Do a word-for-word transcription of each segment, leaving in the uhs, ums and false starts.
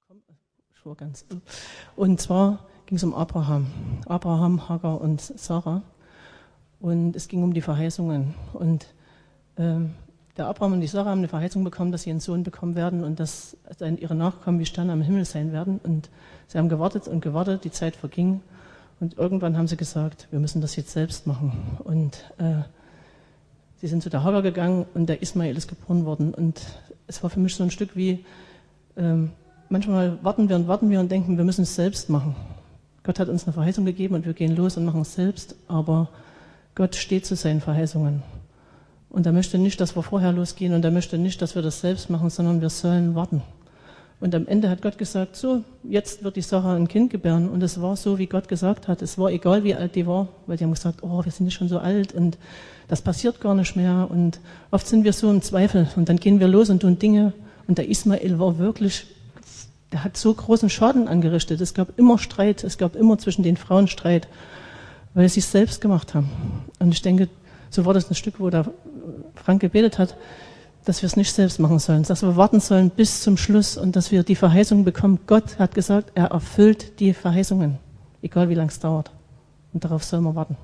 Ich war ganz. Und zwar ging es um Abraham. Abraham, Hagar und Sarah. Und es ging um die Verheißungen. Und ähm, der Abraham und die Sarah haben eine Verheißung bekommen, dass sie einen Sohn bekommen werden und dass dann ihre Nachkommen wie Sterne am Himmel sein werden. Und sie haben gewartet und gewartet, die Zeit verging. Und irgendwann haben sie gesagt, wir müssen das jetzt selbst machen. Und äh, sie sind zu der Hagar gegangen und der Ismael ist geboren worden. Und es war für mich so ein Stück wie, ähm, manchmal warten wir und warten wir und denken, wir müssen es selbst machen. Gott hat uns eine Verheißung gegeben und wir gehen los und machen es selbst. Aber Gott steht zu seinen Verheißungen. Und er möchte nicht, dass wir vorher losgehen und er möchte nicht, dass wir das selbst machen, sondern wir sollen warten. Und am Ende hat Gott gesagt, so, jetzt wird die Sarah ein Kind gebären. Und es war so, wie Gott gesagt hat. Es war egal, wie alt die war, weil die haben gesagt, oh, wir sind ja schon so alt und das passiert gar nicht mehr. Und oft sind wir so im Zweifel und dann gehen wir los und tun Dinge. Und der Ismael war wirklich, der hat so großen Schaden angerichtet. Es gab immer Streit, es gab immer zwischen den Frauen Streit, weil sie es selbst gemacht haben. Und ich denke, so war das ein Stück, wo der Frank gebetet hat, dass wir es nicht selbst machen sollen, dass wir warten sollen bis zum Schluss und dass wir die Verheißung bekommen. Gott hat gesagt, er erfüllt die Verheißungen, egal wie lange es dauert. Und darauf sollen wir warten.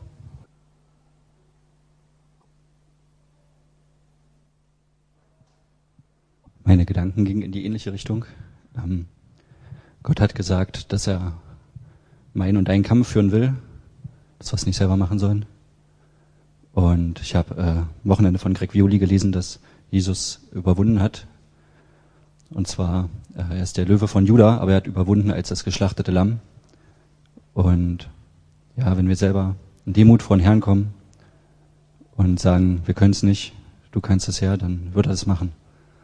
Meine Gedanken gingen in die ähnliche Richtung. Ähm, Gott hat gesagt, dass er meinen und deinen Kampf führen will, dass wir es nicht selber machen sollen. Und ich habe äh, am Wochenende von Greg Violi gelesen, dass Jesus überwunden hat. Und zwar, äh, er ist der Löwe von Juda, aber er hat überwunden als das geschlachtete Lamm. Und ja, wenn wir selber in Demut vor den Herrn kommen und sagen, wir können es nicht, du kannst es ja, dann wird er es machen.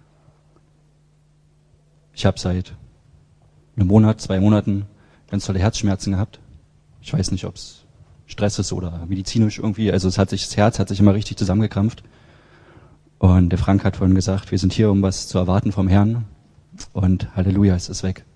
Ich habe seit einem Monat, zwei Monaten ganz tolle Herzschmerzen gehabt. Ich weiß nicht, ob es Stress ist oder medizinisch irgendwie. Also es hat sich, das Herz hat sich immer richtig zusammengekrampft. Und der Frank hat vorhin gesagt, wir sind hier, um was zu erwarten vom Herrn. Und Halleluja, es ist weg.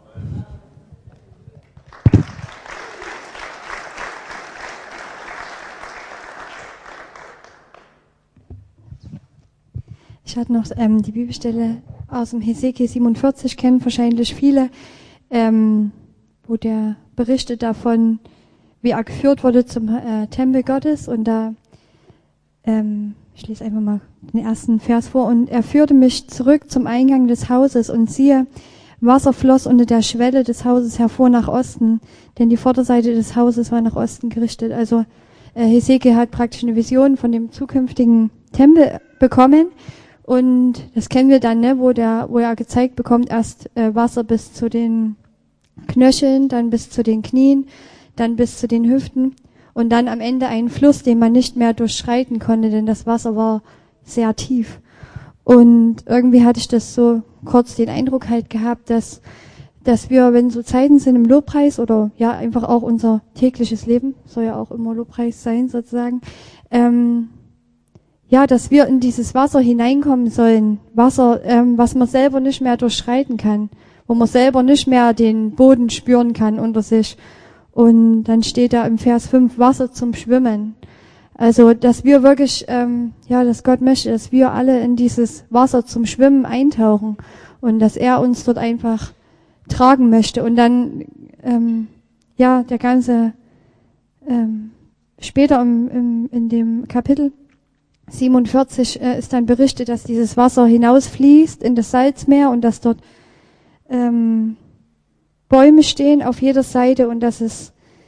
Ich hatte noch ähm, die Bibelstelle aus dem Hesekiel siebenundvierzig, kennen wahrscheinlich viele, ähm, wo der berichtet davon, wie er geführt wurde zum äh, Tempel Gottes. Und da, ähm, ich lese einfach mal den ersten Vers vor. Und er führte mich zurück zum Eingang des Hauses und siehe, Wasser floss unter der Schwelle des Hauses hervor nach Osten, denn die Vorderseite des Hauses war nach Osten gerichtet. Also äh, Hesekiel hat praktisch eine Vision von dem zukünftigen Tempel bekommen. Und das kennen wir dann, ne, wo der, wo er gezeigt bekommt, erst äh, Wasser bis zu den Knöcheln, dann bis zu den Knien, dann bis zu den Hüften und dann am Ende einen Fluss, den man nicht mehr durchschreiten konnte, denn das Wasser war sehr tief. Und irgendwie hatte ich das so kurz den Eindruck halt gehabt, dass, dass wir, wenn so Zeiten sind im Lobpreis oder ja einfach auch unser tägliches Leben, soll ja auch immer Lobpreis sein sozusagen, ähm, ja, dass wir in dieses Wasser hineinkommen sollen, Wasser, ähm, was man selber nicht mehr durchschreiten kann, wo man selber nicht mehr den Boden spüren kann unter sich. Und dann steht da im Vers fünf, Wasser zum Schwimmen. Also, dass wir wirklich, ähm, ja, dass Gott möchte, dass wir alle in dieses Wasser zum Schwimmen eintauchen und dass er uns dort einfach tragen möchte. Und dann, ähm, ja, der ganze, ähm, später im, im, in dem Kapitel siebenundvierzig äh, ist dann berichtet, dass dieses Wasser hinausfließt in das Salzmeer und dass dort ähm, Bäume stehen auf jeder Seite und dass es,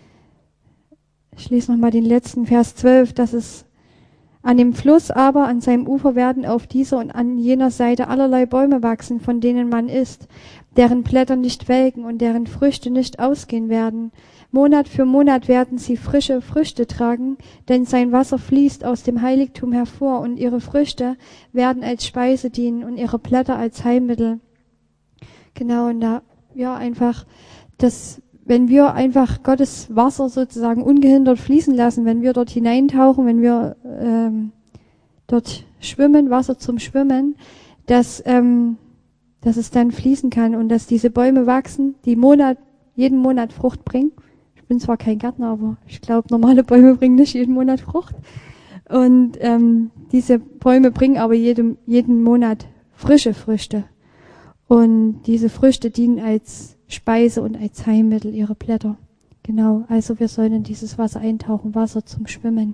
ich lese nochmal den letzten Vers zwölf, dass es an dem Fluss aber, an seinem Ufer werden auf dieser und an jener Seite allerlei Bäume wachsen, von denen man isst, deren Blätter nicht welken und deren Früchte nicht ausgehen werden. Monat für Monat werden sie frische Früchte tragen, denn sein Wasser fließt aus dem Heiligtum hervor und ihre Früchte werden als Speise dienen und ihre Blätter als Heilmittel. Genau, und da, ja, einfach, dass, wenn wir einfach Gottes Wasser sozusagen ungehindert fließen lassen, wenn wir dort hineintauchen, wenn wir ähm, dort schwimmen, Wasser zum Schwimmen, dass, ähm, dass es dann fließen kann und dass diese Bäume wachsen, die Monat, jeden Monat Frucht bringen. Ich bin zwar kein Gärtner, aber ich glaube, normale Bäume bringen nicht jeden Monat Frucht. Und ähm, diese Bäume bringen aber jedem, jeden Monat frische Früchte. Und diese Früchte dienen als Speise und als Heilmittel, ihre Blätter. Genau, also wir sollen in dieses Wasser eintauchen, Wasser zum Schwimmen.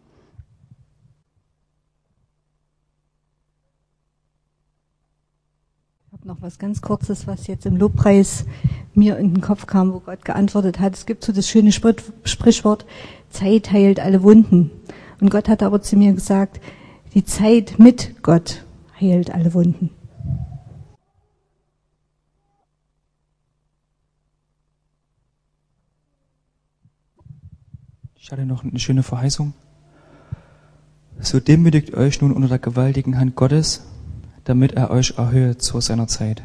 Ich habe noch was ganz Kurzes, was jetzt im Lobpreis mir in den Kopf kam, wo Gott geantwortet hat. Es gibt so das schöne Sprichwort, Zeit heilt alle Wunden. Und Gott hat aber zu mir gesagt, die Zeit mit Gott heilt alle Wunden. Ich hatte noch eine schöne Verheißung. So demütigt euch nun unter der gewaltigen Hand Gottes, damit er euch erhöhe zu seiner Zeit.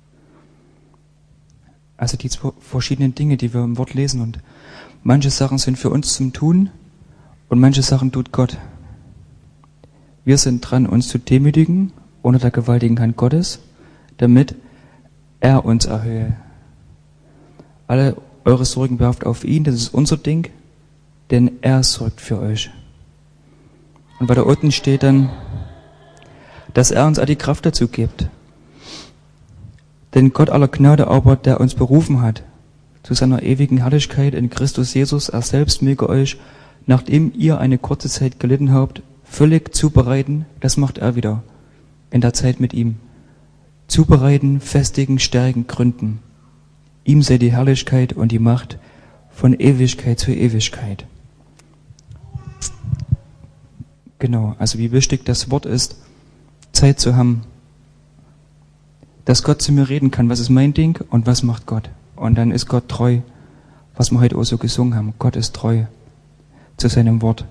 Also die zwei verschiedenen Dinge, die wir im Wort lesen. Und manche Sachen sind für uns zum Tun und manche Sachen tut Gott. Wir sind dran, uns zu demütigen unter der gewaltigen Hand Gottes, damit er uns erhöhe. Alle eure Sorgen werft auf ihn, das ist unser Ding, denn er sorgt für euch. Und weiter unten steht dann, dass er uns all die Kraft dazu gibt. Denn Gott aller Gnade aber, der uns berufen hat, zu seiner ewigen Herrlichkeit in Christus Jesus, er selbst möge euch, nachdem ihr eine kurze Zeit gelitten habt, völlig zubereiten, das macht er wieder, in der Zeit mit ihm. Zubereiten, festigen, stärken, gründen. Ihm sei die Herrlichkeit und die Macht von Ewigkeit zu Ewigkeit. Genau, also wie wichtig das Wort ist, Zeit zu haben, dass Gott zu mir reden kann, was ist mein Ding und was macht Gott. Und dann ist Gott treu, was wir heute auch so gesungen haben. Gott ist treu zu seinem Wort.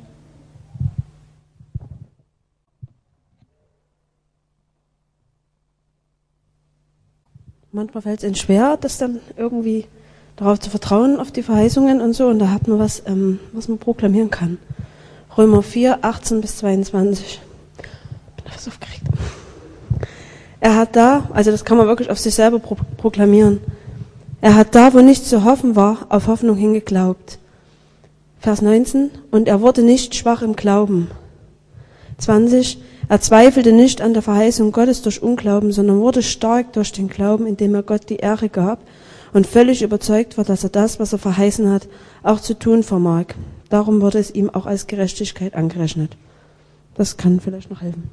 Manchmal fällt es ihnen schwer, das dann irgendwie darauf zu vertrauen, auf die Verheißungen und so. Und da hat man was, ähm, was man proklamieren kann. Römer vier, achtzehn bis zweiundzwanzig. Ich bin etwas aufgeregt. Er hat da, also das kann man wirklich auf sich selber pro- proklamieren. Er hat da, wo nichts zu hoffen war, auf Hoffnung hingeglaubt. Vers neunzehn. Und er wurde nicht schwach im Glauben. zwanzig. Er zweifelte nicht an der Verheißung Gottes durch Unglauben, sondern wurde stark durch den Glauben, indem er Gott die Ehre gab und völlig überzeugt war, dass er das, was er verheißen hat, auch zu tun vermag. Darum wurde es ihm auch als Gerechtigkeit angerechnet. Das kann vielleicht noch helfen.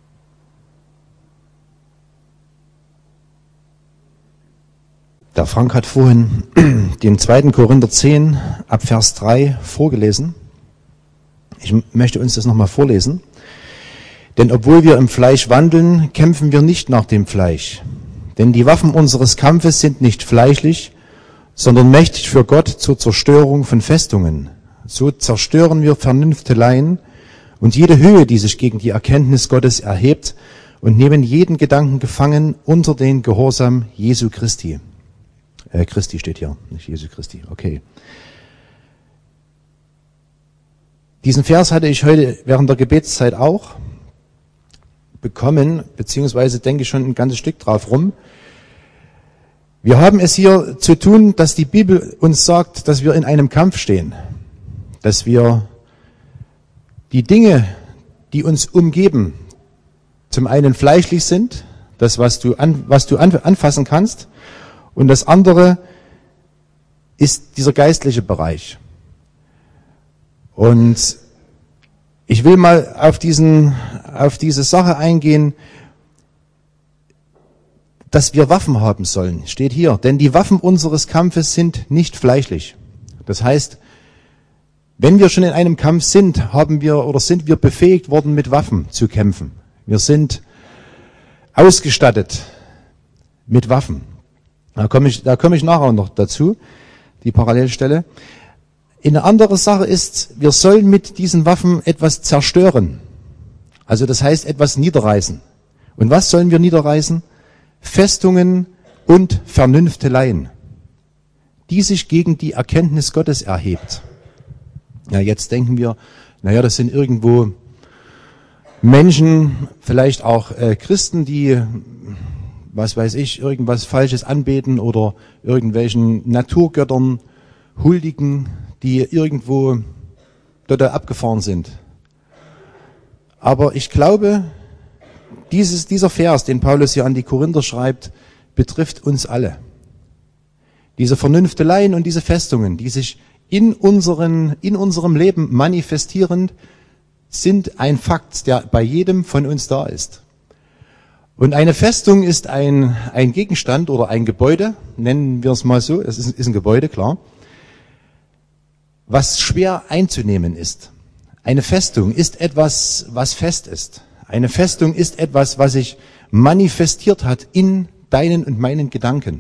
Der Frank hat vorhin den zweiten Korinther zehn ab Vers drei vorgelesen. Ich möchte uns das nochmal vorlesen. Denn obwohl wir im Fleisch wandeln, kämpfen wir nicht nach dem Fleisch. Denn die Waffen unseres Kampfes sind nicht fleischlich, sondern mächtig für Gott zur Zerstörung von Festungen. So zerstören wir Vernünfteleien und jede Höhe, die sich gegen die Erkenntnis Gottes erhebt, und nehmen jeden Gedanken gefangen unter den Gehorsam Jesu Christi. Äh, Christi steht hier, nicht Jesu Christi, okay. Diesen Vers hatte ich heute während der Gebetszeit auch bekommen, beziehungsweise denke ich schon ein ganzes Stück drauf rum. Wir haben es hier zu tun, dass die Bibel uns sagt, dass wir in einem Kampf stehen, dass wir die Dinge, die uns umgeben, zum einen fleischlich sind, das, was du, an, was du an, anfassen kannst, und das andere ist dieser geistliche Bereich. Und ich will mal auf diesen, auf diese Sache eingehen, dass wir Waffen haben sollen, steht hier. Denn die Waffen unseres Kampfes sind nicht fleischlich. Das heißt, wenn wir schon in einem Kampf sind, haben wir oder sind wir befähigt worden, mit Waffen zu kämpfen. Wir sind ausgestattet mit Waffen. Da komme ich, da komme ich nachher noch dazu, die Parallelstelle. Eine andere Sache ist, wir sollen mit diesen Waffen etwas zerstören. Also das heißt, etwas niederreißen. Und was sollen wir niederreißen? Festungen und Vernünfteleien, die sich gegen die Erkenntnis Gottes erhebt. Ja, jetzt denken wir, naja, das sind irgendwo Menschen, vielleicht auch äh, Christen, die, was weiß ich, irgendwas Falsches anbeten oder irgendwelchen Naturgöttern huldigen, die irgendwo total abgefahren sind. Aber ich glaube, dieses, dieser Vers, den Paulus hier an die Korinther schreibt, betrifft uns alle. Diese Vernünfteleien und diese Festungen, die sich in unseren, in unserem Leben manifestieren, sind ein Fakt, der bei jedem von uns da ist. Und eine Festung ist ein, ein Gegenstand oder ein Gebäude, nennen wir es mal so, es ist, ist ein Gebäude, klar, was schwer einzunehmen ist. Eine Festung ist etwas, was fest ist. Eine Festung ist etwas, was sich manifestiert hat in deinen und meinen Gedanken.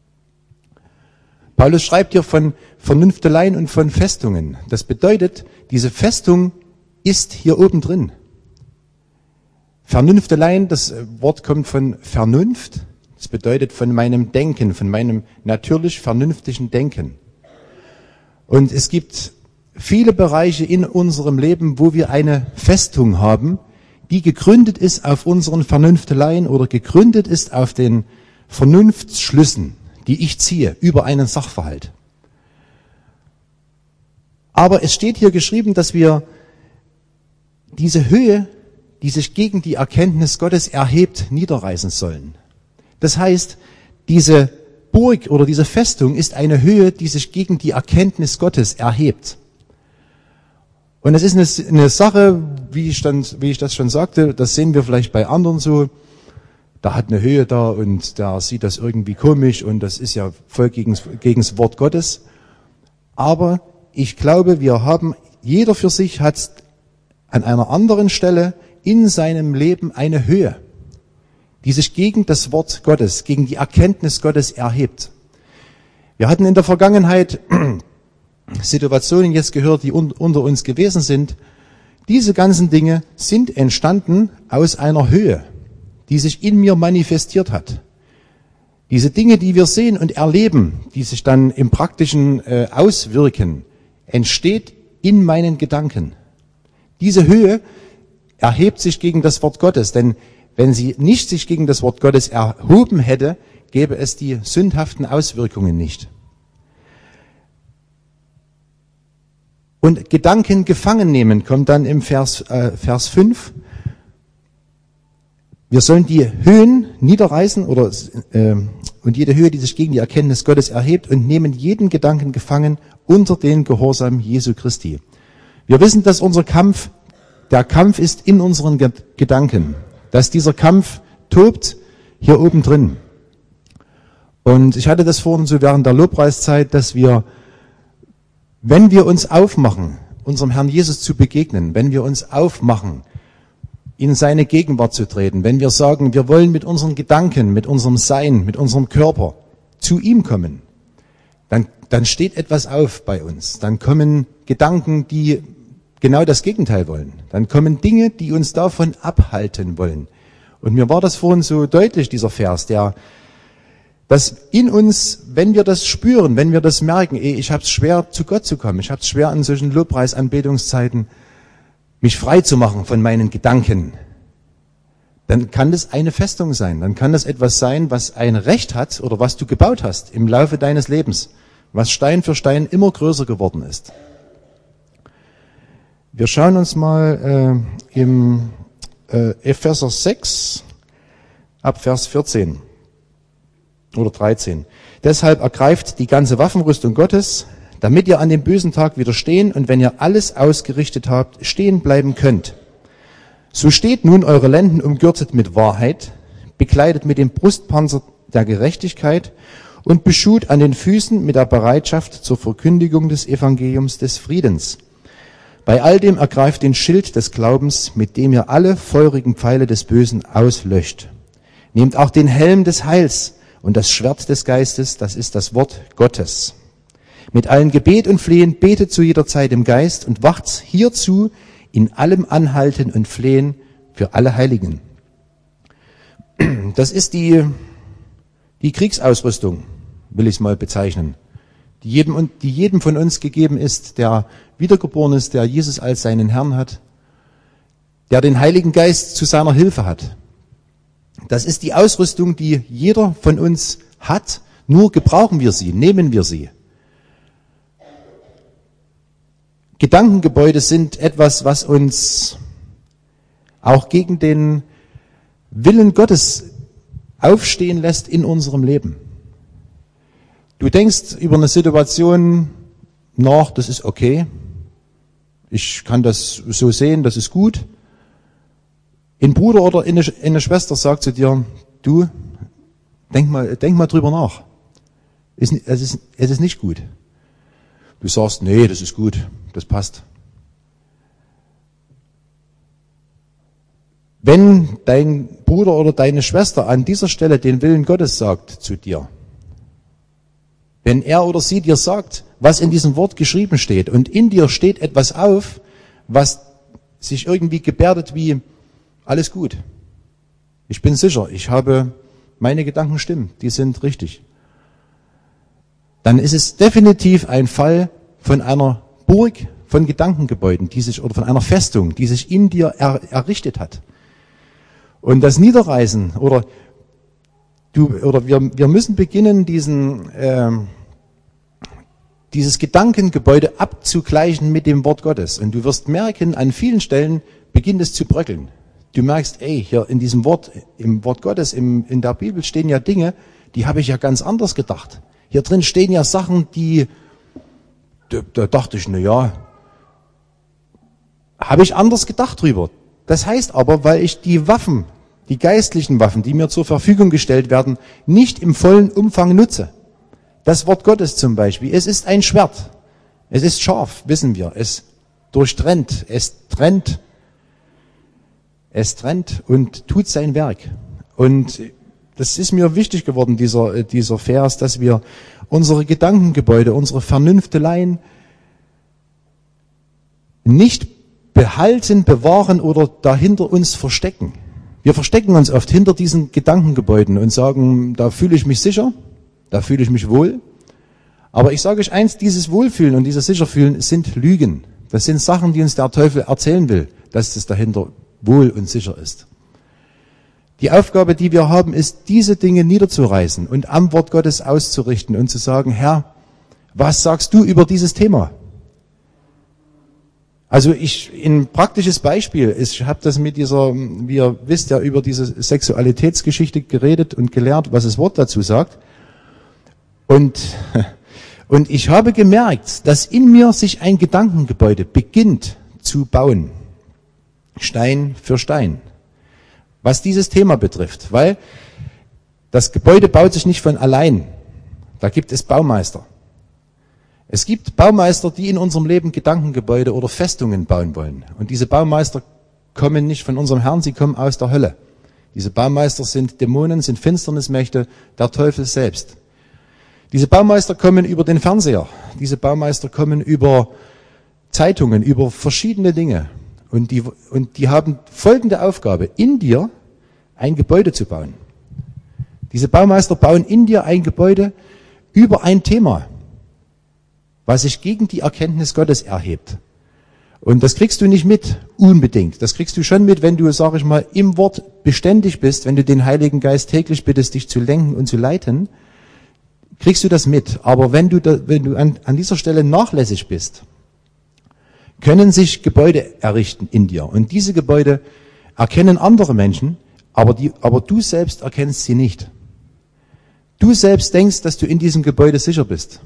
Paulus schreibt hier von Vernünfteleien und von Festungen. Das bedeutet, diese Festung ist hier oben drin. Vernünfteleien, das Wort kommt von Vernunft. Das bedeutet von meinem Denken, von meinem natürlich vernünftigen Denken. Und es gibt viele Bereiche in unserem Leben, wo wir eine Festung haben, die gegründet ist auf unseren Vernünfteleien oder gegründet ist auf den Vernunftsschlüssen, die ich ziehe über einen Sachverhalt. Aber es steht hier geschrieben, dass wir diese Höhe, die sich gegen die Erkenntnis Gottes erhebt, niederreißen sollen. Das heißt, diese Burg oder diese Festung ist eine Höhe, die sich gegen die Erkenntnis Gottes erhebt. Und es ist eine, eine Sache, wie ich, dann, wie ich das schon sagte, das sehen wir vielleicht bei anderen so, da hat eine Höhe da und da sieht das irgendwie komisch und das ist ja voll gegen, gegen das Wort Gottes. Aber ich glaube, wir haben, jeder für sich hat an einer anderen Stelle in seinem Leben eine Höhe, die sich gegen das Wort Gottes, gegen die Erkenntnis Gottes erhebt. Wir hatten in der Vergangenheit Situationen jetzt gehört, die un- unter uns gewesen sind. Diese ganzen Dinge sind entstanden aus einer Höhe, die sich in mir manifestiert hat. Diese Dinge, die wir sehen und erleben, die sich dann im Praktischen äh, auswirken, entsteht in meinen Gedanken. Diese Höhe erhebt sich gegen das Wort Gottes, denn wenn sie nicht sich gegen das Wort Gottes erhoben hätte, gäbe es die sündhaften Auswirkungen nicht. Und Gedanken gefangen nehmen kommt dann im Vers, äh, Vers fünf. Wir sollen die Höhen niederreißen oder äh, und jede Höhe, die sich gegen die Erkenntnis Gottes erhebt, und nehmen jeden Gedanken gefangen unter den Gehorsam Jesu Christi. Wir wissen, dass unser Kampf, der Kampf ist in unseren Ge- Gedanken, dass dieser Kampf tobt hier oben drin. Und ich hatte das vorhin so während der Lobpreiszeit, dass wir, wenn wir uns aufmachen, unserem Herrn Jesus zu begegnen, wenn wir uns aufmachen, in seine Gegenwart zu treten, wenn wir sagen, wir wollen mit unseren Gedanken, mit unserem Sein, mit unserem Körper zu ihm kommen, dann, dann steht etwas auf bei uns. Dann kommen Gedanken, die genau das Gegenteil wollen. Dann kommen Dinge, die uns davon abhalten wollen. Und mir war das vorhin so deutlich, dieser Vers, der, dass in uns, wenn wir das spüren, wenn wir das merken, ey, ich habe es schwer, zu Gott zu kommen, ich habe es schwer an solchen Lobpreisanbetungszeiten, mich frei zu machen von meinen Gedanken, dann kann das eine Festung sein. Dann kann das etwas sein, was ein Recht hat oder was du gebaut hast im Laufe deines Lebens, was Stein für Stein immer größer geworden ist. Wir schauen uns mal äh, im äh, Epheser sechs ab Vers vierzehn oder dreizehn. Deshalb ergreift die ganze Waffenrüstung Gottes, damit ihr an dem bösen Tag widerstehen und wenn ihr alles ausgerichtet habt, stehen bleiben könnt. So steht nun eure Lenden umgürtet mit Wahrheit, bekleidet mit dem Brustpanzer der Gerechtigkeit und beschut an den Füßen mit der Bereitschaft zur Verkündigung des Evangeliums des Friedens. Bei all dem ergreift den Schild des Glaubens, mit dem ihr alle feurigen Pfeile des Bösen auslöscht. Nehmt auch den Helm des Heils und das Schwert des Geistes, das ist das Wort Gottes. Mit allen Gebet und Flehen betet zu jeder Zeit im Geist und wacht hierzu in allem Anhalten und Flehen für alle Heiligen. Das ist die, die Kriegsausrüstung, will ich es mal bezeichnen, die jedem, die jedem von uns gegeben ist, der wiedergeboren ist, der Jesus als seinen Herrn hat, der den Heiligen Geist zu seiner Hilfe hat. Das ist die Ausrüstung, die jeder von uns hat, nur gebrauchen wir sie, nehmen wir sie. Gedankengebäude sind etwas, was uns auch gegen den Willen Gottes aufstehen lässt in unserem Leben. Du denkst über eine Situation nach, das ist okay, ich kann das so sehen, das ist gut. Ein Bruder oder eine, eine Schwester sagt zu dir, du, denk mal, denk mal drüber nach. Es ist, es ist nicht gut. Du sagst, nee, das ist gut, das passt. Wenn dein Bruder oder deine Schwester an dieser Stelle den Willen Gottes sagt zu dir, wenn er oder sie dir sagt, was in diesem Wort geschrieben steht, und in dir steht etwas auf, was sich irgendwie gebärdet wie, alles gut. Ich bin sicher, ich habe, meine Gedanken stimmen, die sind richtig. Dann ist es definitiv ein Fall von einer Burg von Gedankengebäuden, die sich, oder von einer Festung, die sich in dir er, errichtet hat. Und das Niederreißen, oder du, oder wir, wir müssen beginnen, diesen, äh, dieses Gedankengebäude abzugleichen mit dem Wort Gottes. Und du wirst merken, an vielen Stellen beginnt es zu bröckeln. Du merkst, ey, hier in diesem Wort, im Wort Gottes, im, in der Bibel stehen ja Dinge, die habe ich ja ganz anders gedacht. Hier drin stehen ja Sachen, die, da, da dachte ich, na ja, habe ich anders gedacht drüber. Das heißt aber, weil ich die Waffen, die geistlichen Waffen, die mir zur Verfügung gestellt werden, nicht im vollen Umfang nutze. Das Wort Gottes zum Beispiel, es ist ein Schwert. Es ist scharf, wissen wir. Es durchtrennt, es trennt, es trennt und tut sein Werk. Und das ist mir wichtig geworden, dieser, dieser Vers, dass wir unsere Gedankengebäude, unsere Vernünfteleien nicht behalten, bewahren oder dahinter uns verstecken. Wir verstecken uns oft hinter diesen Gedankengebäuden und sagen, da fühle ich mich sicher, da fühle ich mich wohl. Aber ich sage euch eins, dieses Wohlfühlen und dieses Sicherfühlen sind Lügen. Das sind Sachen, die uns der Teufel erzählen will, dass es dahinter wohl und sicher ist. Die Aufgabe, die wir haben, ist, diese Dinge niederzureißen und am Wort Gottes auszurichten und zu sagen, Herr, was sagst du über dieses Thema? Also ich, ein praktisches Beispiel, ich habe das mit dieser, wie ihr wisst, ja über diese Sexualitätsgeschichte geredet und gelehrt, was das Wort dazu sagt. Und, und ich habe gemerkt, dass in mir sich ein Gedankengebäude beginnt zu bauen. Stein für Stein. Was dieses Thema betrifft. Weil das Gebäude baut sich nicht von allein. Da gibt es Baumeister. Es gibt Baumeister, die in unserem Leben Gedankengebäude oder Festungen bauen wollen. Und diese Baumeister kommen nicht von unserem Herrn, sie kommen aus der Hölle. Diese Baumeister sind Dämonen, sind Finsternismächte, der Teufel selbst. Diese Baumeister kommen über den Fernseher. Diese Baumeister kommen über Zeitungen, über verschiedene Dinge. Und die, und die haben folgende Aufgabe, in dir ein Gebäude zu bauen. Diese Baumeister bauen in dir ein Gebäude über ein Thema, was sich gegen die Erkenntnis Gottes erhebt. Und das kriegst du nicht mit, unbedingt. Das kriegst du schon mit, wenn du, sag ich mal, im Wort beständig bist, wenn du den Heiligen Geist täglich bittest, dich zu lenken und zu leiten, kriegst du das mit. Aber wenn du, da, wenn du an, an dieser Stelle nachlässig bist, können sich Gebäude errichten in dir. Und diese Gebäude erkennen andere Menschen, aber, die, aber du selbst erkennst sie nicht. Du selbst denkst, dass du in diesem Gebäude sicher bist.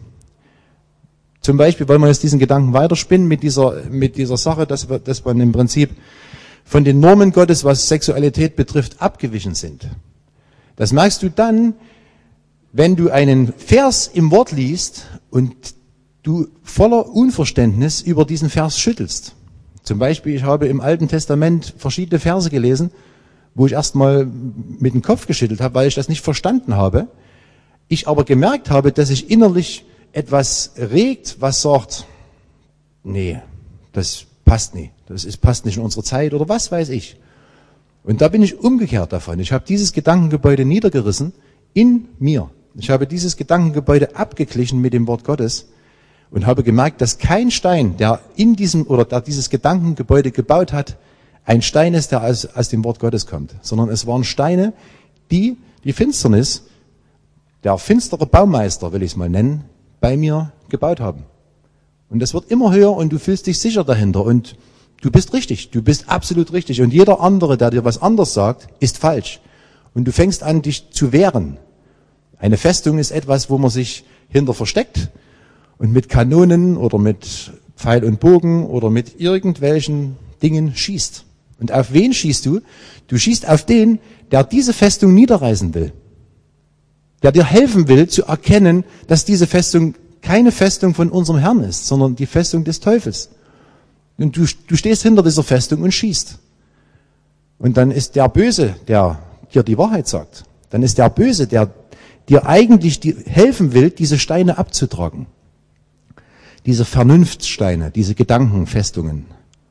Zum Beispiel wollen wir jetzt diesen Gedanken weiterspinnen mit dieser, mit dieser Sache, dass wir, dass wir im Prinzip von den Normen Gottes, was Sexualität betrifft, abgewichen sind. Das merkst du dann, wenn du einen Vers im Wort liest und du voller Unverständnis über diesen Vers schüttelst. Zum Beispiel, ich habe im Alten Testament verschiedene Verse gelesen, wo ich erstmal mit dem Kopf geschüttelt habe, weil ich das nicht verstanden habe. Ich aber gemerkt habe, dass ich innerlich etwas regt, was sagt, nee, das passt nicht, das ist, passt nicht in unsere Zeit oder was weiß ich. Und da bin ich umgekehrt davon. Ich habe dieses Gedankengebäude niedergerissen in mir. Ich habe dieses Gedankengebäude abgeglichen mit dem Wort Gottes und habe gemerkt, dass kein Stein, der in diesem oder der dieses Gedankengebäude gebaut hat, ein Stein ist, der aus, aus dem Wort Gottes kommt, sondern es waren Steine, die die Finsternis, der finstere Baumeister, will ich es mal nennen, bei mir gebaut haben. Und das wird immer höher und du fühlst dich sicher dahinter und du bist richtig, du bist absolut richtig und jeder andere, der dir was anderes sagt, ist falsch. und du fängst an, dich zu wehren. Eine Festung ist etwas, wo man sich hinter versteckt und mit Kanonen oder mit Pfeil und Bogen oder mit irgendwelchen Dingen schießt. Und auf wen schießt du? Du schießt auf den, der diese Festung niederreißen will. Der dir helfen will, zu erkennen, dass diese Festung keine Festung von unserem Herrn ist, sondern die Festung des Teufels. Und du, du stehst hinter dieser Festung und schießt. Und dann ist der Böse, der dir die Wahrheit sagt. Dann ist der Böse, der dir eigentlich die, helfen will, diese Steine abzutragen. Diese Vernunftssteine, diese Gedankenfestungen.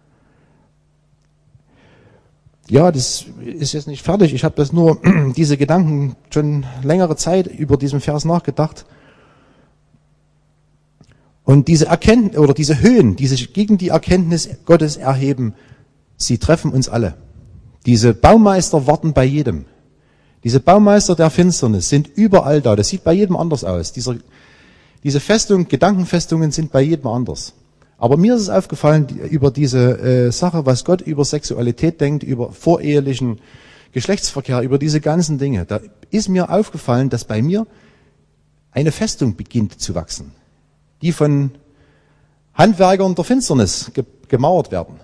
Ja, das ist jetzt nicht fertig. Ich habe das nur, diese Gedanken schon längere Zeit über diesen Vers nachgedacht. Und diese Erkenntnis oder diese Höhen, die sich gegen die Erkenntnis Gottes erheben, sie treffen uns alle. Diese Baumeister warten bei jedem. Diese Baumeister der Finsternis sind überall da. Das sieht bei jedem anders aus. Dieser, diese Festung, Gedankenfestungen sind bei jedem anders. Aber mir ist es aufgefallen, über diese äh, Sache, was Gott über Sexualität denkt, über vorehelichen Geschlechtsverkehr, über diese ganzen Dinge. Da ist mir aufgefallen, dass bei mir eine Festung beginnt zu wachsen, die von Handwerkern der Finsternis ge- gemauert werden.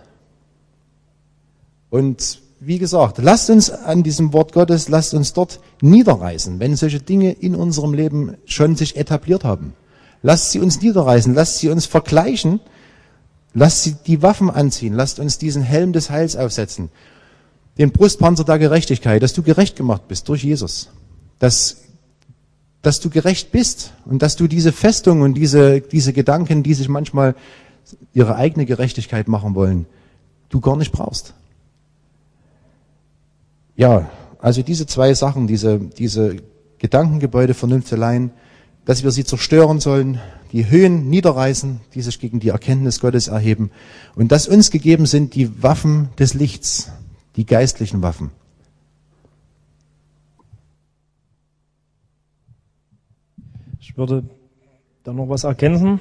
Und wie gesagt, lasst uns an diesem Wort Gottes, lasst uns dort niederreißen, wenn solche Dinge in unserem Leben schon sich etabliert haben. Lasst sie uns niederreißen, lasst sie uns vergleichen, lasst sie die Waffen anziehen, lasst uns diesen Helm des Heils aufsetzen, den Brustpanzer der Gerechtigkeit, dass du gerecht gemacht bist durch Jesus, dass, dass du gerecht bist und dass du diese Festung und diese, diese Gedanken, die sich manchmal ihre eigene Gerechtigkeit machen wollen, du gar nicht brauchst. Ja, also diese zwei Sachen, diese, diese Gedankengebäude, Vernunfteleien, dass wir sie zerstören sollen, die Höhen niederreißen, die sich gegen die Erkenntnis Gottes erheben und dass uns gegeben sind die Waffen des Lichts, die geistlichen Waffen. Ich würde da noch was ergänzen,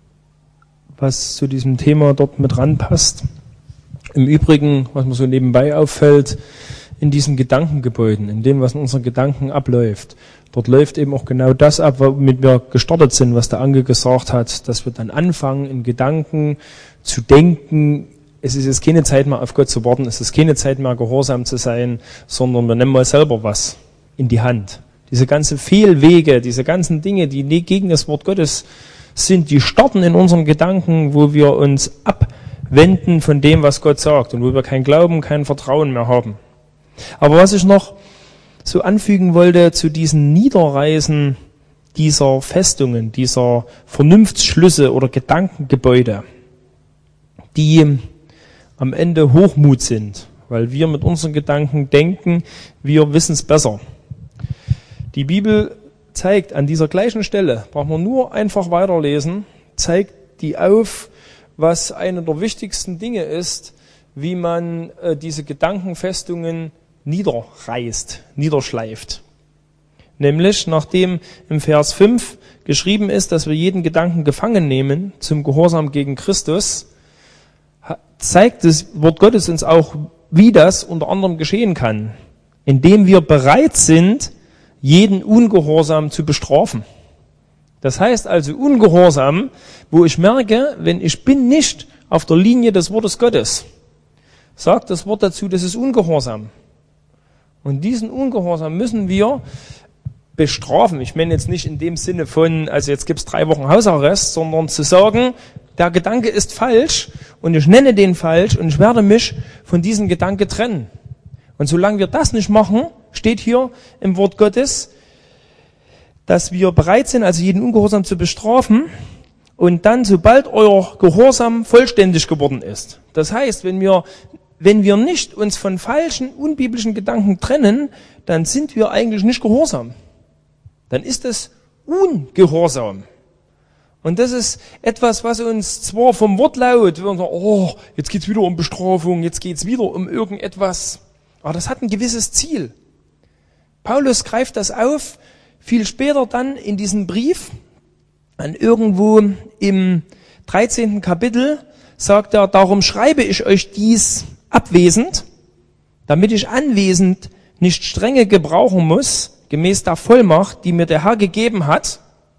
was zu diesem Thema dort mit ranpasst. Im Übrigen, was mir so nebenbei auffällt, in diesen Gedankengebäuden, in dem, was in unseren Gedanken abläuft. Dort läuft eben auch genau das ab, womit wir gestartet sind, was der Ange gesagt hat, dass wir dann anfangen, in Gedanken zu denken. Es ist jetzt keine Zeit mehr, auf Gott zu warten, es ist keine Zeit mehr, gehorsam zu sein, sondern wir nehmen mal selber was in die Hand. Diese ganzen Fehlwege, diese ganzen Dinge, die gegen das Wort Gottes sind, die starten in unseren Gedanken, wo wir uns abwenden von dem, was Gott sagt und wo wir kein Glauben, kein Vertrauen mehr haben. Aber was ich noch so anfügen wollte zu diesen Niederreißen dieser Festungen, dieser Vernunftsschlüsse oder Gedankengebäude, die am Ende Hochmut sind, weil wir mit unseren Gedanken denken, wir wissen es besser. Die Bibel zeigt an dieser gleichen Stelle, braucht man nur einfach weiterlesen, zeigt die auf, was eine der wichtigsten Dinge ist, wie man äh, diese Gedankenfestungen niederreißt, niederschleift. Nämlich, nachdem im Vers fünf geschrieben ist, dass wir jeden Gedanken gefangen nehmen zum Gehorsam gegen Christus, zeigt das Wort Gottes uns auch, wie das unter anderem geschehen kann, indem wir bereit sind, jeden Ungehorsam zu bestrafen. Das heißt also Ungehorsam, wo ich merke, wenn ich bin nicht auf der Linie des Wortes Gottes, sagt das Wort dazu, das ist Ungehorsam. Und diesen Ungehorsam müssen wir bestrafen. Ich meine jetzt nicht in dem Sinne von, also jetzt gibt's drei Wochen Hausarrest, sondern zu sagen, der Gedanke ist falsch und ich nenne den falsch und ich werde mich von diesem Gedanke trennen. Und solange wir das nicht machen, steht hier im Wort Gottes, dass wir bereit sind, also jeden Ungehorsam zu bestrafen und dann, sobald euer Gehorsam vollständig geworden ist. Das heißt, wenn wir Wenn wir nicht uns von falschen, unbiblischen Gedanken trennen, dann sind wir eigentlich nicht gehorsam. Dann ist es ungehorsam. Und das ist etwas, was uns zwar vom Wortlaut, wir sagen, oh, jetzt geht's wieder um Bestrafung, jetzt geht's wieder um irgendetwas, aber das hat ein gewisses Ziel. Paulus greift das auf, viel später dann in diesem Brief, an irgendwo im dreizehnten Kapitel, sagt er, darum schreibe ich euch dies abwesend, damit ich anwesend nicht strenge gebrauchen muss, gemäß der Vollmacht, die mir der Herr gegeben hat,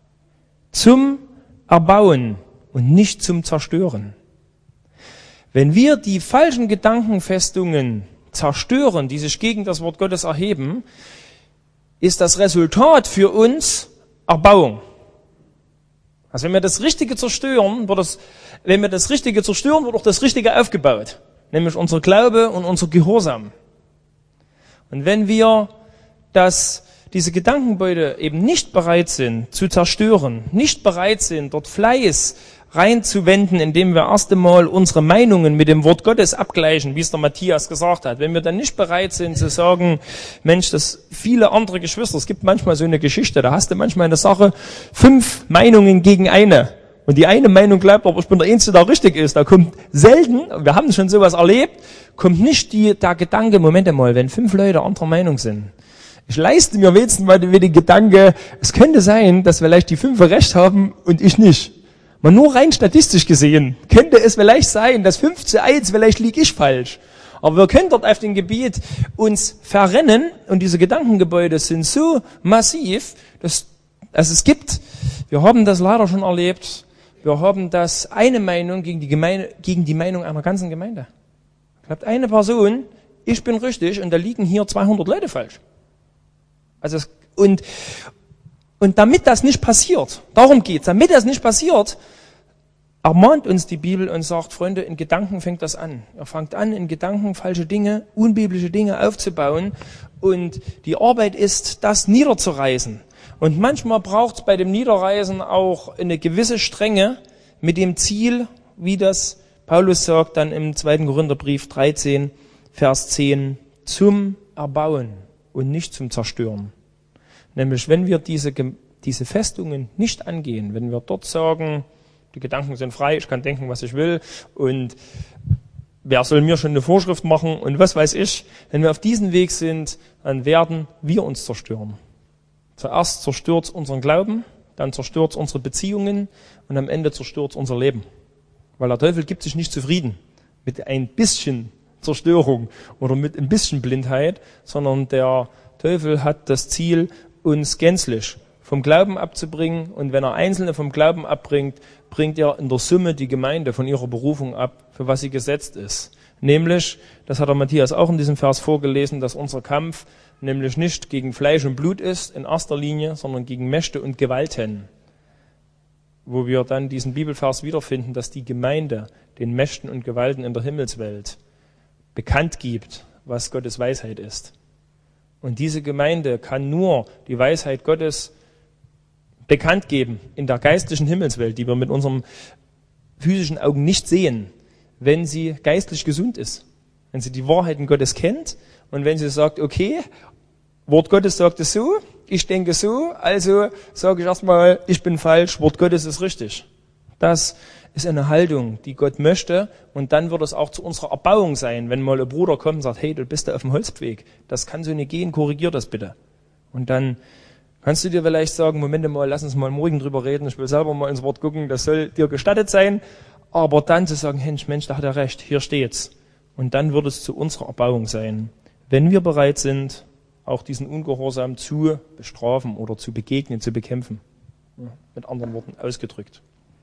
zum Erbauen und nicht zum Zerstören. Wenn wir die falschen Gedankenfestungen zerstören, die sich gegen das Wort Gottes erheben, ist das Resultat für uns Erbauung. Also wenn wir das Richtige zerstören, wird das, wenn wir das Richtige zerstören, wird auch das Richtige aufgebaut. Nämlich unser Glaube und unser Gehorsam. Und wenn wir das, diese Gedankenbeute eben nicht bereit sind zu zerstören, nicht bereit sind, dort Fleiß reinzuwenden, indem wir erst einmal unsere Meinungen mit dem Wort Gottes abgleichen, wie es der Matthias gesagt hat. Wenn wir dann nicht bereit sind zu sagen, Mensch, das viele andere Geschwister, es gibt manchmal so eine Geschichte, da hast du manchmal eine Sache, fünf Meinungen gegen eine. Und die eine Meinung glaubt, aber ich bin der Einzige, der richtig ist. Da kommt selten, wir haben schon sowas erlebt, kommt nicht die, der Gedanke, Moment einmal, wenn fünf Leute anderer Meinung sind. Ich leiste mir wenigstens mal den Gedanke, es könnte sein, dass vielleicht die fünf recht haben und ich nicht. Mal nur rein statistisch gesehen, könnte es vielleicht sein, dass fünf zu eins, vielleicht liege ich falsch. Aber wir können dort auf dem Gebiet uns verrennen und diese Gedankengebäude sind so massiv, dass, dass es gibt, wir haben das leider schon erlebt, wir haben das eine Meinung gegen die, Gemeinde, gegen die Meinung einer ganzen Gemeinde. Glaubt eine Person, ich bin richtig und da liegen hier zweihundert Leute falsch. Also es, und Und damit das nicht passiert, darum geht's, damit das nicht passiert, ermahnt uns die Bibel und sagt, Freunde, in Gedanken fängt das an. Ihr fangt an, in Gedanken falsche Dinge, unbiblische Dinge aufzubauen und die Arbeit ist, das niederzureißen. Und manchmal braucht es bei dem Niederreißen auch eine gewisse Strenge mit dem Ziel, wie das Paulus sagt dann im zweiten Korintherbrief dreizehn, Vers zehn, zum Erbauen und nicht zum Zerstören. Nämlich, wenn wir diese, diese Festungen nicht angehen, wenn wir dort sagen, die Gedanken sind frei, ich kann denken, was ich will und wer soll mir schon eine Vorschrift machen und was weiß ich, wenn wir auf diesem Weg sind, dann werden wir uns zerstören. Zuerst zerstört es unseren Glauben, dann zerstört es unsere Beziehungen und am Ende zerstört es unser Leben. Weil der Teufel gibt sich nicht zufrieden mit ein bisschen Zerstörung oder mit ein bisschen Blindheit, sondern der Teufel hat das Ziel, uns gänzlich vom Glauben abzubringen. Und wenn er Einzelne vom Glauben abbringt, bringt er in der Summe die Gemeinde von ihrer Berufung ab, für was sie gesetzt ist. Nämlich, das hat der Matthias auch in diesem Vers vorgelesen, dass unser Kampf nämlich nicht gegen Fleisch und Blut ist in erster Linie, sondern gegen Mächte und Gewalten. Wo wir dann diesen Bibelvers wiederfinden, dass die Gemeinde den Mächten und Gewalten in der Himmelswelt bekannt gibt, was Gottes Weisheit ist. Und diese Gemeinde kann nur die Weisheit Gottes bekannt geben in der geistlichen Himmelswelt, die wir mit unserem physischen Augen nicht sehen, wenn sie geistlich gesund ist. Wenn sie die Wahrheiten Gottes kennt und wenn sie sagt, okay, Wort Gottes sagt es so, ich denke so, also sage ich erstmal, ich bin falsch, Wort Gottes ist richtig. Das ist eine Haltung, die Gott möchte und dann wird es auch zu unserer Erbauung sein, wenn mal ein Bruder kommt und sagt, hey, du bist da auf dem Holzweg, das kann so nicht gehen, korrigier das bitte. Und dann kannst du dir vielleicht sagen, Moment mal, lass uns mal morgen drüber reden, ich will selber mal ins Wort gucken, das soll dir gestattet sein, aber dann zu sagen, Mensch, Mensch, da hat er recht, hier steht's. Und dann wird es zu unserer Erbauung sein, wenn wir bereit sind, auch diesen Ungehorsam zu bestrafen oder zu begegnen, zu bekämpfen. Ja, mit anderen Worten ausgedrückt.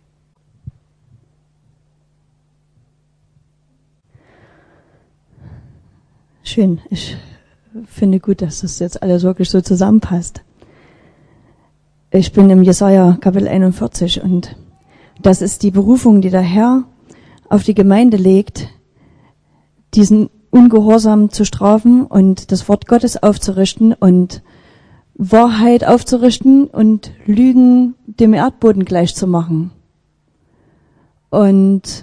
Schön. Ich finde gut, dass das jetzt alles wirklich so zusammenpasst. Ich bin im Jesaja Kapitel einundvierzig und das ist die Berufung, die der Herr auf die Gemeinde legt, diesen Ungehorsam zu strafen und das Wort Gottes aufzurichten und Wahrheit aufzurichten und Lügen dem Erdboden gleich zu machen. Und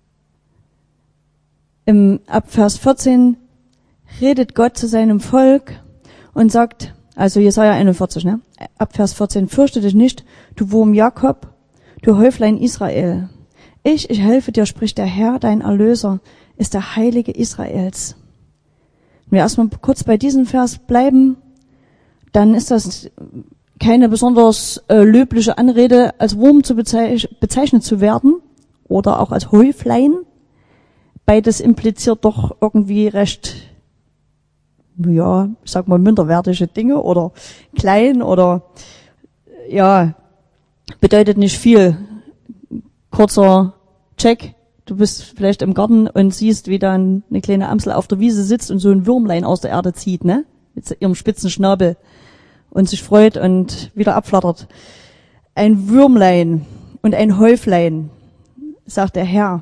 im ab Vers vierzehn redet Gott zu seinem Volk und sagt, also Jesaja einundvierzig, ne? Ab Vers vierzehn, fürchte dich nicht, du Wurm Jakob, du Häuflein Israel. Ich, ich helfe dir, spricht der Herr, dein Erlöser, ist der Heilige Israels. Wenn wir erstmal kurz bei diesem Vers bleiben, dann ist das keine besonders äh, löbliche Anrede, als Wurm zu bezeich- bezeichnet zu werden oder auch als Häuflein. Beides impliziert doch irgendwie recht ja, ich sag mal, minderwertige Dinge oder klein oder, ja, bedeutet nicht viel. Kurzer Check. Du bist vielleicht im Garten und siehst, wie dann eine kleine Amsel auf der Wiese sitzt und so ein Würmlein aus der Erde zieht, ne? Mit ihrem spitzen Schnabel und sich freut und wieder abflattert. Ein Würmlein und ein Häuflein, sagt der Herr.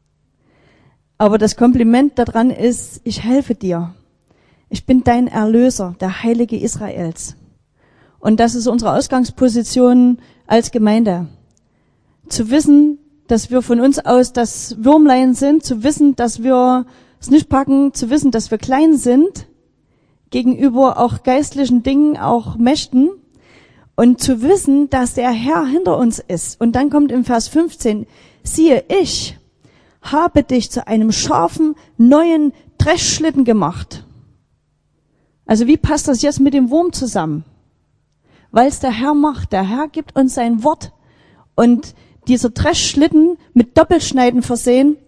Aber das Kompliment daran ist, ich helfe dir. Ich bin dein Erlöser, der Heilige Israels. Und das ist unsere Ausgangsposition als Gemeinde. Zu wissen, dass wir von uns aus das Würmlein sind, zu wissen, dass wir es nicht packen, zu wissen, dass wir klein sind, gegenüber auch geistlichen Dingen, auch Mächten, und zu wissen, dass der Herr hinter uns ist. Und dann kommt im Vers fünfzehn, siehe, ich habe dich zu einem scharfen, neuen Dreschschlitten gemacht. Also wie passt das jetzt mit dem Wurm zusammen? Weil es der Herr macht. Der Herr gibt uns sein Wort. Und dieser Dreschschlitten mit Doppelschneiden versehen.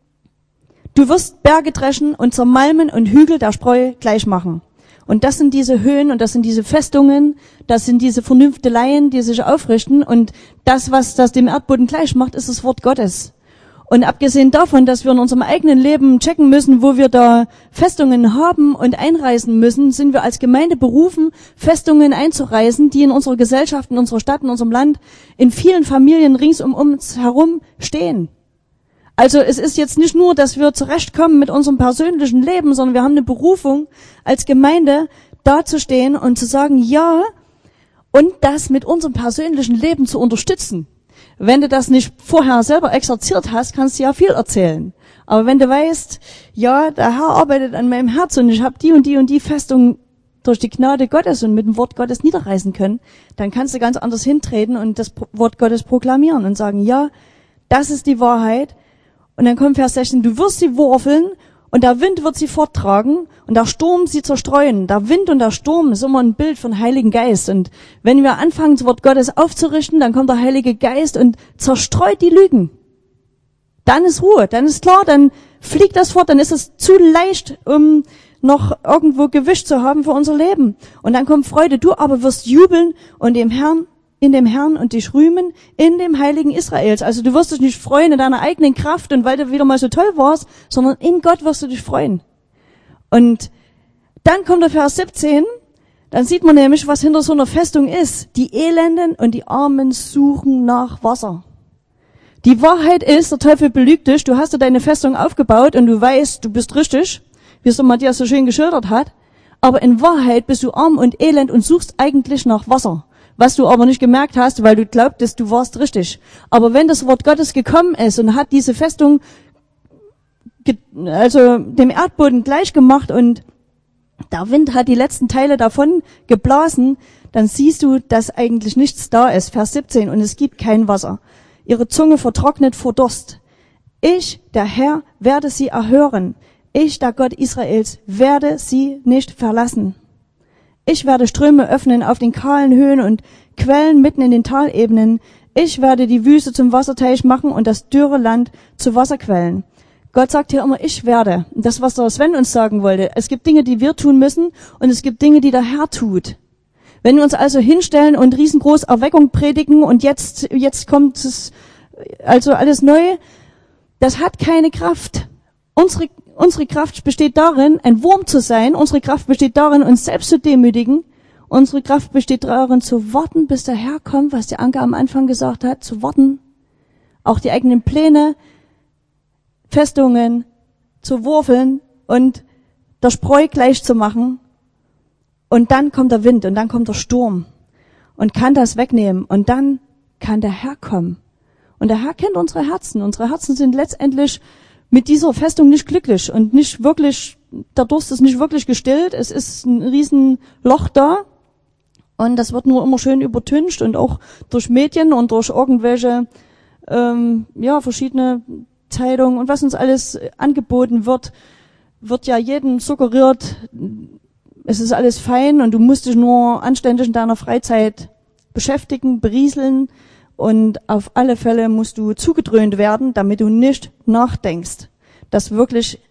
Du wirst Berge dreschen und zermalmen und Hügel der Spreu gleich machen. Und das sind diese Höhen und das sind diese Festungen, das sind diese Vernünfteleien, die sich aufrichten. Und das, was das dem Erdboden gleich macht, ist das Wort Gottes. Und abgesehen davon, dass wir in unserem eigenen Leben checken müssen, wo wir da Festungen haben und einreißen müssen, sind wir als Gemeinde berufen, Festungen einzureißen, die in unserer Gesellschaft, in unserer Stadt, in unserem Land, in vielen Familien rings um uns herum stehen. Also es ist jetzt nicht nur, dass wir zurechtkommen mit unserem persönlichen Leben, sondern wir haben eine Berufung als Gemeinde, dazustehen und zu sagen, ja, und das mit unserem persönlichen Leben zu unterstützen. Wenn du das nicht vorher selber exerziert hast, kannst du ja viel erzählen. Aber wenn du weißt, ja, der Herr arbeitet an meinem Herz und ich habe die und die und die Festung durch die Gnade Gottes und mit dem Wort Gottes niederreißen können, dann kannst du ganz anders hintreten und das Wort Gottes proklamieren und sagen, ja, das ist die Wahrheit. Und dann kommt Vers sechzehn, du wirst sie wurfeln und der Wind wird sie forttragen und der Sturm sie zerstreuen. Der Wind und der Sturm ist immer ein Bild von Heiligen Geist. Und wenn wir anfangen, das Wort Gottes aufzurichten, dann kommt der Heilige Geist und zerstreut die Lügen. Dann ist Ruhe, dann ist klar, dann fliegt das fort, dann ist es zu leicht, um noch irgendwo Gewicht zu haben für unser Leben. Und dann kommt Freude, du aber wirst jubeln und dem Herrn, in dem Herrn und dich rühmen in dem Heiligen Israels. Also du wirst dich nicht freuen in deiner eigenen Kraft und weil du wieder mal so toll warst, sondern in Gott wirst du dich freuen. Und dann kommt der Vers siebzehn, dann sieht man nämlich, was hinter so einer Festung ist. Die Elenden und die Armen suchen nach Wasser. Die Wahrheit ist, der Teufel belügt dich, du hast dir deine Festung aufgebaut und du weißt, du bist richtig, wie es der Matthias so schön geschildert hat. Aber in Wahrheit bist du arm und elend und suchst eigentlich nach Wasser. Was du aber nicht gemerkt hast, weil du glaubtest, du warst richtig. Aber wenn das Wort Gottes gekommen ist und hat diese Festung also dem Erdboden gleich gemacht und der Wind hat die letzten Teile davon geblasen, dann siehst du, dass eigentlich nichts da ist. Vers siebzehn, und es gibt kein Wasser. Ihre Zunge vertrocknet vor Durst. Ich, der Herr, werde sie erhören. Ich, der Gott Israels, werde sie nicht verlassen. Ich werde Ströme öffnen auf den kahlen Höhen und Quellen mitten in den Talebenen. Ich werde die Wüste zum Wasserteich machen und das dürre Land zu Wasserquellen. Gott sagt hier immer, ich werde. Das, was der Sven uns sagen wollte. Es gibt Dinge, die wir tun müssen und es gibt Dinge, die der Herr tut. Wenn wir uns also hinstellen und riesengroß Erweckung predigen und jetzt, jetzt kommt es, also alles neu, das hat keine Kraft. Unsere Unsere Kraft besteht darin, ein Wurm zu sein. Unsere Kraft besteht darin, uns selbst zu demütigen. Unsere Kraft besteht darin, zu warten, bis der Herr kommt, was die Anke am Anfang gesagt hat, zu warten. Auch die eigenen Pläne, Festungen zu wurfeln und der Spreu gleich zu machen. Und dann kommt der Wind und dann kommt der Sturm und kann das wegnehmen. Und dann kann der Herr kommen. Und der Herr kennt unsere Herzen. Unsere Herzen sind letztendlich mit dieser Festung nicht glücklich und nicht wirklich, der Durst ist nicht wirklich gestillt. Es ist ein riesen Loch da und das wird nur immer schön übertüncht und auch durch Medien und durch irgendwelche, ähm, ja, verschiedene Zeitungen und was uns alles angeboten wird, wird ja jedem suggeriert, es ist alles fein und du musst dich nur anständig in deiner Freizeit beschäftigen, berieseln. Und auf alle Fälle musst du zugedröhnt werden, damit du nicht nachdenkst, dass wirklich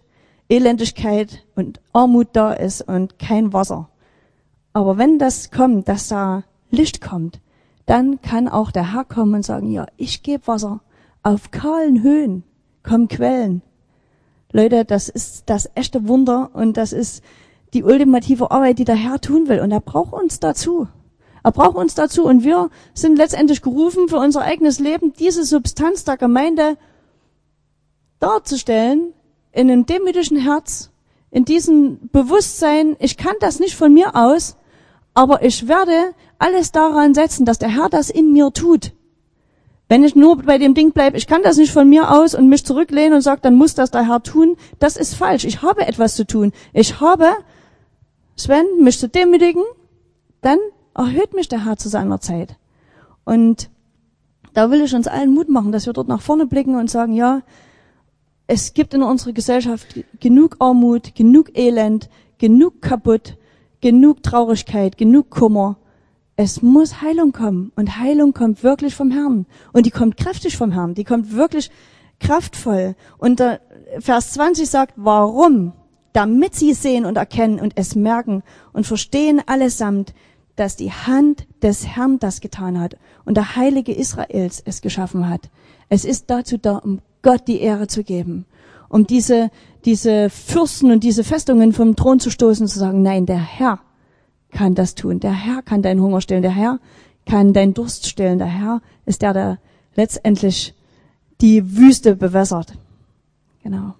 Elendigkeit und Armut da ist und kein Wasser. Aber wenn das kommt, dass da Licht kommt, dann kann auch der Herr kommen und sagen, ja, ich gebe Wasser. Auf kahlen Höhen kommen Quellen. Leute, das ist das echte Wunder und das ist die ultimative Arbeit, die der Herr tun will. Und er braucht uns dazu. Er braucht uns dazu. Und wir sind letztendlich gerufen, für unser eigenes Leben diese Substanz der Gemeinde darzustellen, in einem demütigen Herz, in diesem Bewusstsein, ich kann das nicht von mir aus, aber ich werde alles daran setzen, dass der Herr das in mir tut. Wenn ich nur bei dem Ding bleibe, ich kann das nicht von mir aus und mich zurücklehnen und sage, dann muss das der Herr tun, das ist falsch. Ich habe etwas zu tun. Ich habe, Sven, mich zu demütigen, dann erhöht mich der Herr zu seiner Zeit. Und da will ich uns allen Mut machen, dass wir dort nach vorne blicken und sagen, ja, es gibt in unserer Gesellschaft genug Armut, genug Elend, genug kaputt, genug Traurigkeit, genug Kummer. Es muss Heilung kommen. Und Heilung kommt wirklich vom Herrn. Und die kommt kräftig vom Herrn. Die kommt wirklich kraftvoll. Und der Vers zwanzig sagt, warum? Damit sie sehen und erkennen und es merken und verstehen allesamt, dass die Hand des Herrn das getan hat und der Heilige Israels es geschaffen hat. Es ist dazu da, um Gott die Ehre zu geben, um diese, diese Fürsten und diese Festungen vom Thron zu stoßen und zu sagen, nein, der Herr kann das tun. Der Herr kann deinen Hunger stillen. Der Herr kann deinen Durst stillen. Der Herr ist der, der letztendlich die Wüste bewässert. Genau.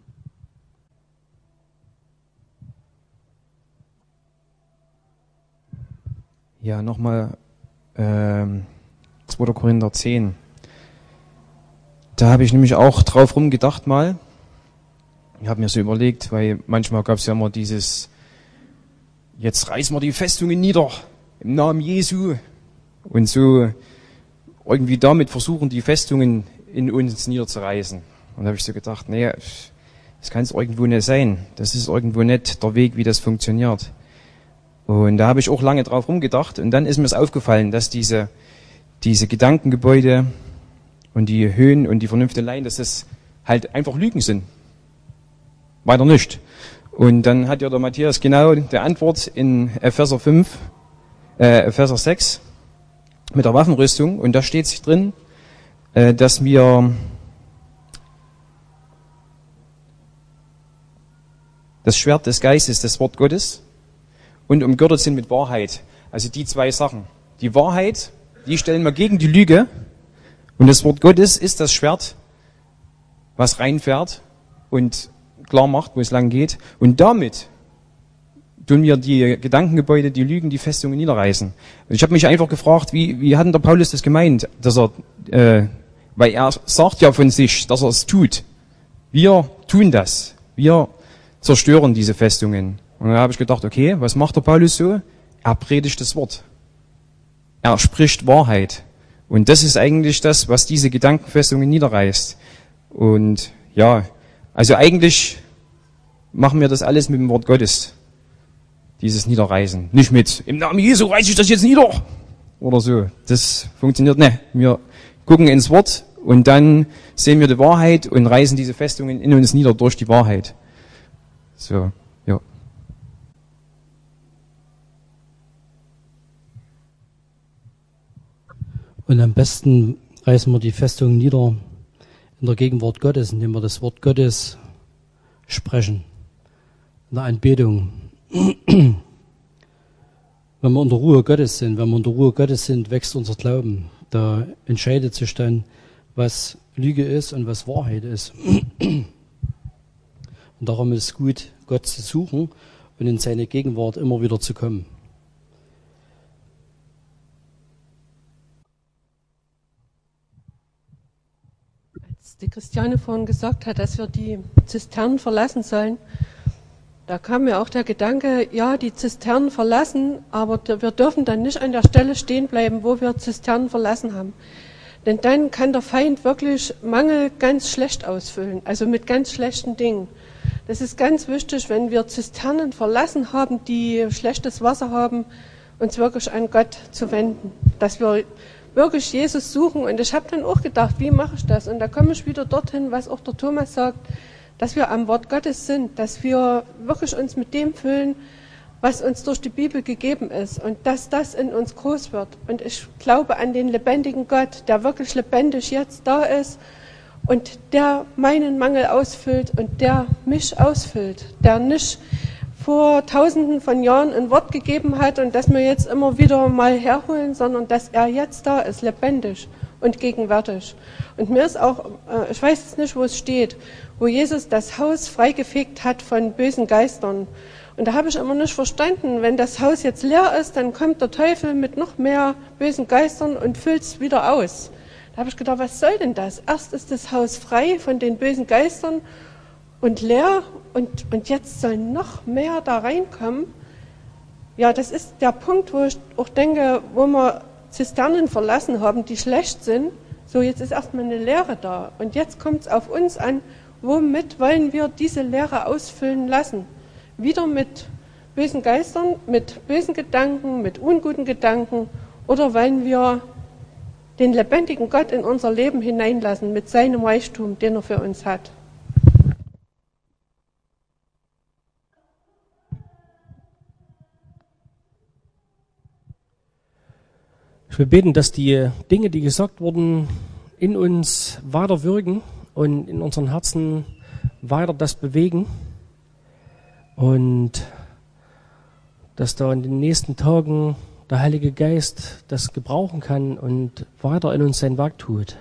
Ja, nochmal ähm, zweiter Korinther zehn. Da habe ich nämlich auch drauf rumgedacht mal. Ich habe mir so überlegt, weil manchmal gab es ja immer dieses, jetzt reißen wir die Festungen nieder, im Namen Jesu. Und so irgendwie damit versuchen, die Festungen in uns niederzureißen. Und da habe ich so gedacht, naja, das kann es irgendwo nicht sein. Das ist irgendwo nicht der Weg, wie das funktioniert. Und da habe ich auch lange drauf rumgedacht. Und dann ist mir es aufgefallen, dass diese, diese Gedankengebäude und die Höhen und die Vernünfteleien, dass das halt einfach Lügen sind. Weiter nicht. Und dann hat ja der Matthias genau die Antwort in Epheser fünf, äh, Epheser sechs mit der Waffenrüstung. Und da steht drin, äh, dass wir das Schwert des Geistes, das Wort Gottes, und umgürtet sind mit Wahrheit. Also die zwei Sachen. Die Wahrheit, die stellen wir gegen die Lüge. Und das Wort Gottes ist das Schwert, was reinfährt und klar macht, wo es lang geht. Und damit tun wir die Gedankengebäude, die Lügen, die Festungen niederreißen. Und ich habe mich einfach gefragt, wie, wie hat denn der Paulus das gemeint? Dass er, äh, weil er sagt ja von sich, dass er es tut. Wir tun das. Wir zerstören diese Festungen. Und da habe ich gedacht, okay, was macht der Paulus so? Er predigt das Wort. Er spricht Wahrheit. Und das ist eigentlich das, was diese Gedankenfestungen niederreißt. Und ja, also eigentlich machen wir das alles mit dem Wort Gottes. Dieses Niederreißen. Nicht mit, im Namen Jesu reiße ich das jetzt nieder. Oder so. Das funktioniert nicht. Wir gucken ins Wort und dann sehen wir die Wahrheit und reißen diese Festungen in uns nieder durch die Wahrheit. So, ja. Und am besten reißen wir die Festung nieder in der Gegenwart Gottes, indem wir das Wort Gottes sprechen, in der Anbetung. Wenn wir in der Ruhe Gottes sind, wenn wir in der Ruhe Gottes sind, wächst unser Glauben. Da entscheidet sich dann, was Lüge ist und was Wahrheit ist. Und darum ist es gut, Gott zu suchen und in seine Gegenwart immer wieder zu kommen. Die Christiane vorhin gesagt hat, dass wir die Zisternen verlassen sollen, da kam mir auch der Gedanke, ja, die Zisternen verlassen, aber wir dürfen dann nicht an der Stelle stehen bleiben, wo wir Zisternen verlassen haben. Denn dann kann der Feind wirklich Mangel ganz schlecht ausfüllen, also mit ganz schlechten Dingen. Das ist ganz wichtig, wenn wir Zisternen verlassen haben, die schlechtes Wasser haben, uns wirklich an Gott zu wenden, dass wir wirklich Jesus suchen. Und ich habe dann auch gedacht, wie mache ich das? Und da komme ich wieder dorthin, was auch der Thomas sagt, dass wir am Wort Gottes sind, dass wir wirklich uns mit dem füllen, was uns durch die Bibel gegeben ist und dass das in uns groß wird. Und ich glaube an den lebendigen Gott, der wirklich lebendig jetzt da ist und der meinen Mangel ausfüllt und der mich ausfüllt, der nicht vor tausenden von Jahren ein Wort gegeben hat und das wir jetzt immer wieder mal herholen, sondern dass er jetzt da ist, lebendig und gegenwärtig. Und mir ist auch, äh, ich weiß jetzt nicht, wo es steht, wo Jesus das Haus freigefegt hat von bösen Geistern. Und da habe ich immer nicht verstanden, wenn das Haus jetzt leer ist, dann kommt der Teufel mit noch mehr bösen Geistern und füllt es wieder aus. Da habe ich gedacht, was soll denn das? Erst ist das Haus frei von den bösen Geistern und leer und, und jetzt sollen noch mehr da reinkommen. Ja, das ist der Punkt, wo ich auch denke, wo wir Zisternen verlassen haben, die schlecht sind. So, jetzt ist erstmal eine Leere da. Und jetzt kommt es auf uns an, womit wollen wir diese Leere ausfüllen lassen? Wieder mit bösen Geistern, mit bösen Gedanken, mit unguten Gedanken? Oder wollen wir den lebendigen Gott in unser Leben hineinlassen mit seinem Reichtum, den er für uns hat? Ich will beten, dass die Dinge, die gesagt wurden, in uns weiter wirken und in unseren Herzen weiter das bewegen. Und dass da in den nächsten Tagen der Heilige Geist das gebrauchen kann und weiter in uns sein Werk tut.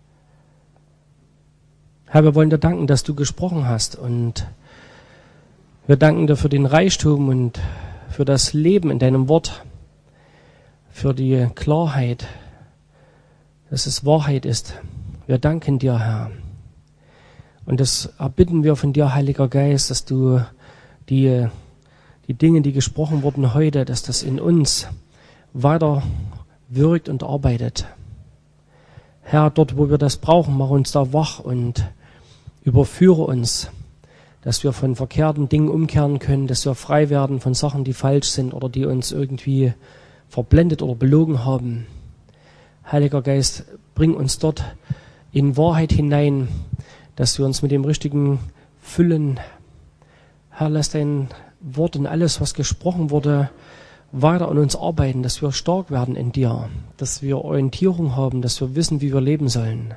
Herr, wir wollen dir danken, dass du gesprochen hast und wir danken dir für den Reichtum und für das Leben in deinem Wort, für die Klarheit, dass es Wahrheit ist. Wir danken dir, Herr. Und das erbitten wir von dir, Heiliger Geist, dass du die, die Dinge, die gesprochen wurden heute, dass das in uns weiter wirkt und arbeitet. Herr, dort, wo wir das brauchen, mach uns da wach und überführe uns, dass wir von verkehrten Dingen umkehren können, dass wir frei werden von Sachen, die falsch sind oder die uns irgendwie verblendet oder belogen haben. Heiliger Geist, bring uns dort in Wahrheit hinein, dass wir uns mit dem Richtigen füllen. Herr, lass dein Wort und alles, was gesprochen wurde, weiter an uns arbeiten, dass wir stark werden in dir, dass wir Orientierung haben, dass wir wissen, wie wir leben sollen.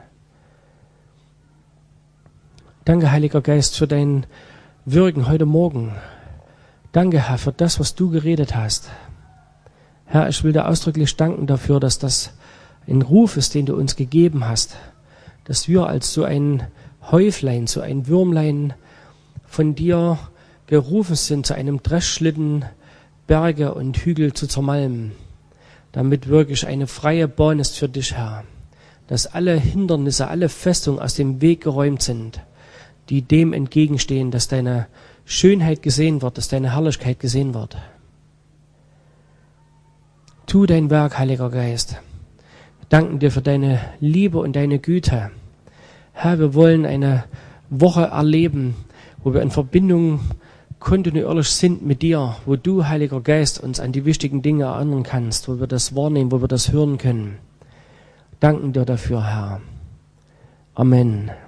Danke, Heiliger Geist, für dein Wirken heute Morgen. Danke, Herr, für das, was du geredet hast. Herr, ich will dir ausdrücklich danken dafür, dass das ein Ruf ist, den du uns gegeben hast, dass wir als so ein Häuflein, so ein Würmlein von dir gerufen sind, zu einem Dreschschlitten Berge und Hügel zu zermalmen, damit wirklich eine freie Bahn ist für dich, Herr, dass alle Hindernisse, alle Festungen aus dem Weg geräumt sind, die dem entgegenstehen, dass deine Schönheit gesehen wird, dass deine Herrlichkeit gesehen wird. Tu dein Werk, Heiliger Geist. Wir danken dir für deine Liebe und deine Güte. Herr, wir wollen eine Woche erleben, wo wir in Verbindung kontinuierlich sind mit dir, wo du, Heiliger Geist, uns an die wichtigen Dinge erinnern kannst, wo wir das wahrnehmen, wo wir das hören können. Danken dir dafür, Herr. Amen.